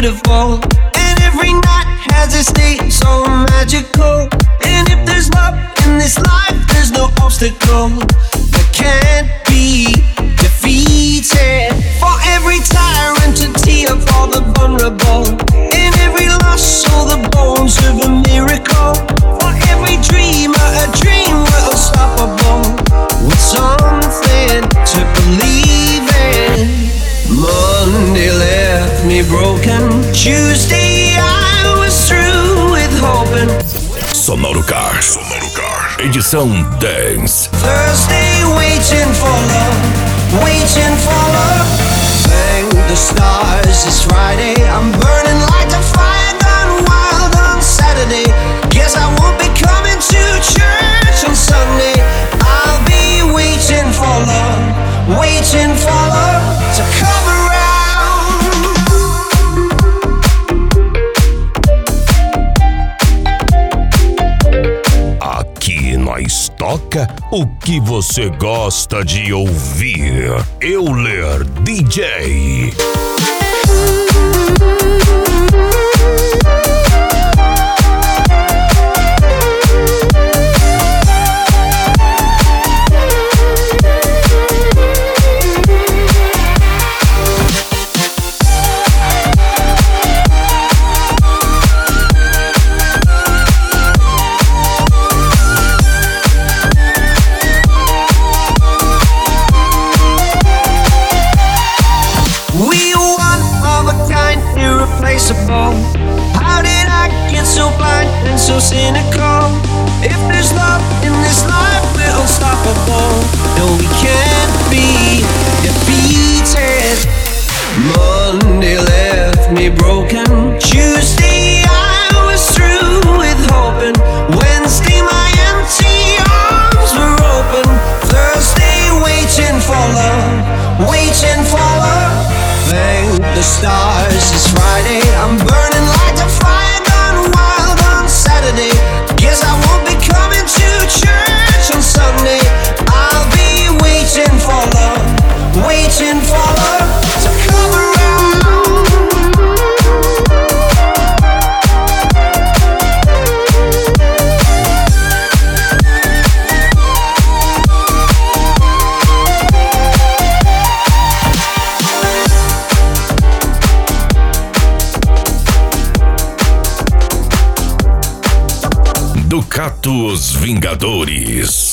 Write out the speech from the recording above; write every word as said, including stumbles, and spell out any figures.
beautiful. And every night has its day so magical. And if there's love in this life, there's no obstacle that can't be defeated. For every tyrant a tear for the vulnerable. In every loss, all the bones of a miracle. For every dreamer, a dream we're unstoppable. With something to believe in. Monday left me broken. Tuesday I was through with hoping. Sonoro Car, Sonoro Car, edição Dance. Thursday waiting for love, waiting for love. Thank the stars, it's Friday. I'm burning like a fire gone wild on Saturday. Guess I won't be coming to church on Sunday. I'll be waiting for love, waiting for love to come around. Aqui nós toca o que você gosta de ouvir. Euler D J. How did I get so blind and so cynical? If there's love in this life, we're unstoppable. No, we can't be defeated. Monday left me broken. Tuesday I was through with hoping. Wednesday my empty arms were open. Thursday waiting for love, waiting for love. Thank the stars, it's Friday. I'm burning like a fire gone wild on Saturday. Guess I won't be coming to church on Sunday. I'll be waiting for love, waiting for love to come around. Ducato Os Vingadores.